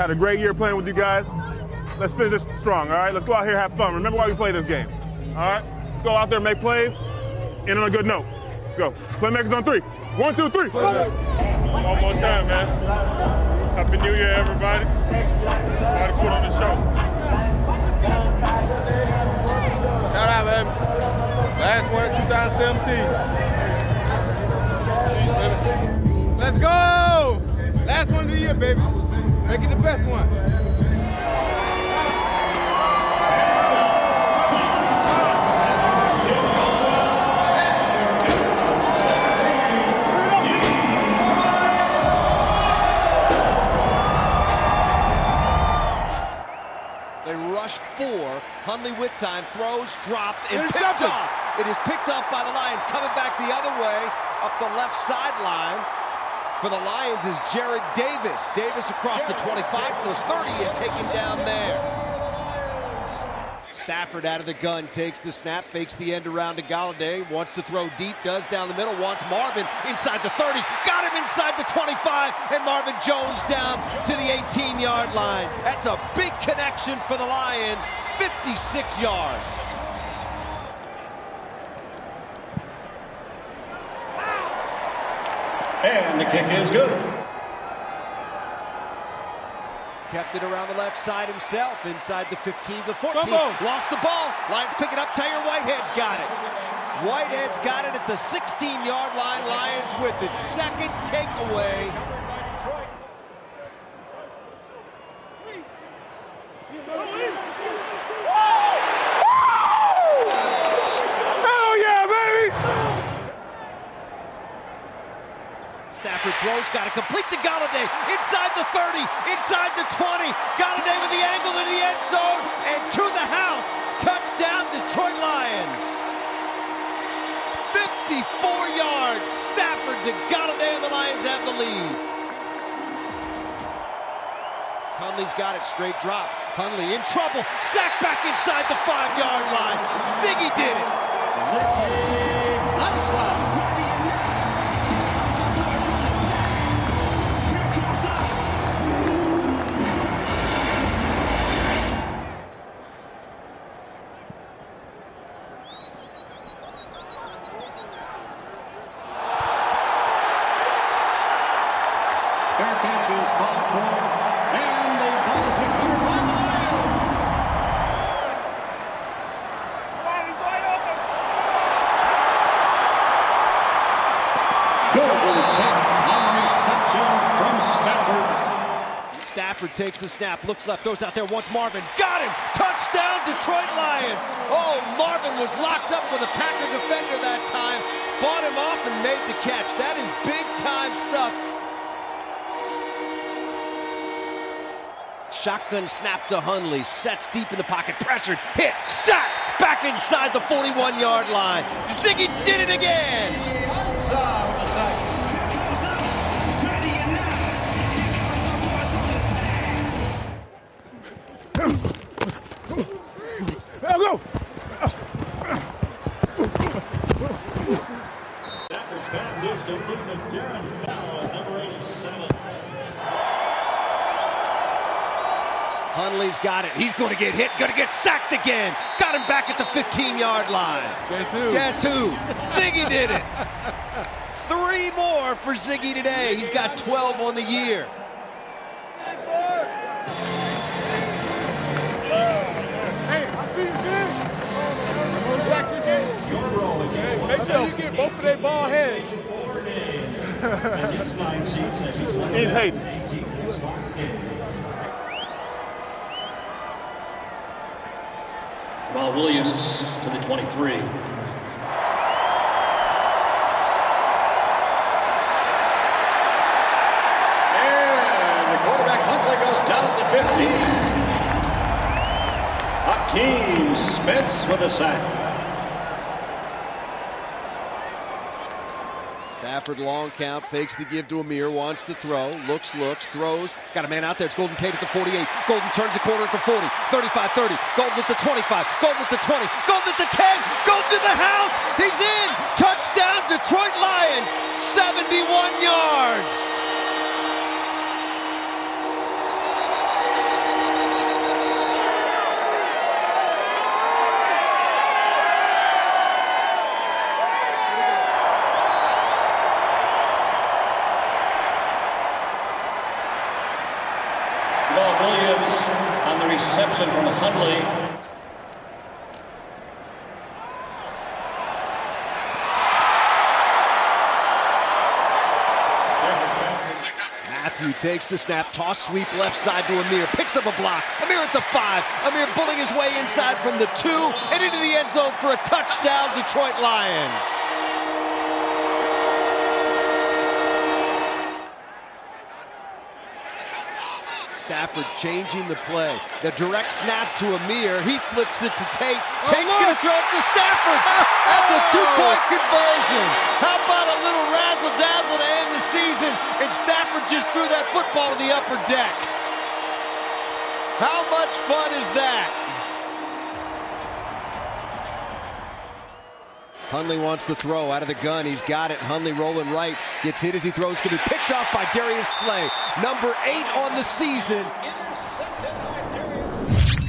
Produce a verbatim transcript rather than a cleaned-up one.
Had a great year playing with you guys. Let's finish this strong, all right? Let's go out here and have fun. Remember why we play this game, all right? Let's go out there, make plays, end on a good note. Let's go. Playmakers on three. One, two, three. One more time, man. Happy New Year, everybody. Everybody put on the show. Shout out, baby. Last one in two thousand seventeen. Let's go! Last one of the year, baby. Make it the best one. They rush four. Hundley with time throws, dropped, and picked off. It is picked off by the Lions. Coming back the other way, up the left sideline. For the Lions is Jarrad Davis. Davis across the twenty-five to the thirty and taken down there. Stafford out of the gun, takes the snap, fakes the end around to Golladay. Wants to throw deep, does down the middle, wants Marvin inside the thirty. Got him inside the twenty-five, and Marvin Jones down to the eighteen-yard line. That's a big connection for the Lions, fifty-six yards. And the kick is good. Kept it around the left side himself, inside the fifteen, the fourteen. Lost the ball. Lions pick it up. Taylor Whitehead's got it. Whitehead's got it at the sixteen-yard line. Lions with it. Second takeaway. Stafford throws, got to complete to Golladay, inside the thirty, inside the twenty, Golladay with the angle to the end zone, and to the house, touchdown Detroit Lions. fifty-four yards, Stafford to Golladay, and the Lions have the lead. Hundley's got it, straight drop, Hundley in trouble, sacked back inside the five-yard line, Ziggy did it. Fair catch is called for, and the ball is recovered by the Lions. Come on, he's wide open. Golden Tate on reception from Stafford. Stafford takes the snap, looks left, throws out there, wants Marvin, got him! Touchdown, Detroit Lions! Oh, Marvin was locked up with a Packer defender that time, fought him off and made the catch. That is big-time stuff. Shotgun snap to Hundley, sets deep in the pocket, pressured, hit, sacked, back inside the forty-one-yard line. Ziggy did it again! Let's go! Stafford's pass is complete to Darren Bell, number eighty-seven. Hundley's got it. He's going to get hit, going to get sacked again. Got him back at the fifteen-yard line. Guess who? Guess who? Ziggy did it. Three more for Ziggy today. He's got twelve on the year. Hey, I see you, Jim. Hey, make sure you get both of their ball heads. He's hating. Jamal Williams to the twenty-three. And the quarterback Huntley goes down at the fifteen. Hakeem Spence with a sack. Stafford long count, fakes the give to Amir, wants to throw, looks, looks, throws. Got a man out there. It's Golden Tate at the forty-eight. Golden turns the corner at the forty, thirty-five thirty. Golden at the twenty-five. Golden at the twenty. Golden at the ten. Golden to the house. He's in. Touchdown, Detroit Lions. seventy-one yards. Jamal Williams on the reception from Hundley. Matthew takes the snap, toss sweep left side to Amir, picks up a block. Amir at the five. Amir pulling his way inside from the two and into the end zone for a touchdown, Detroit Lions. Stafford changing the play. The direct snap to Amir. He flips it to Tate. Tate's oh, going to throw it to Stafford. That's a two-point conversion. How about a little razzle-dazzle to end the season? And Stafford just threw that football to the upper deck. How much fun is that? Hundley wants to throw out of the gun. He's got it. Hundley rolling right. Gets hit as he throws. Going to be picked off by Darius Slay. Number eight on the season.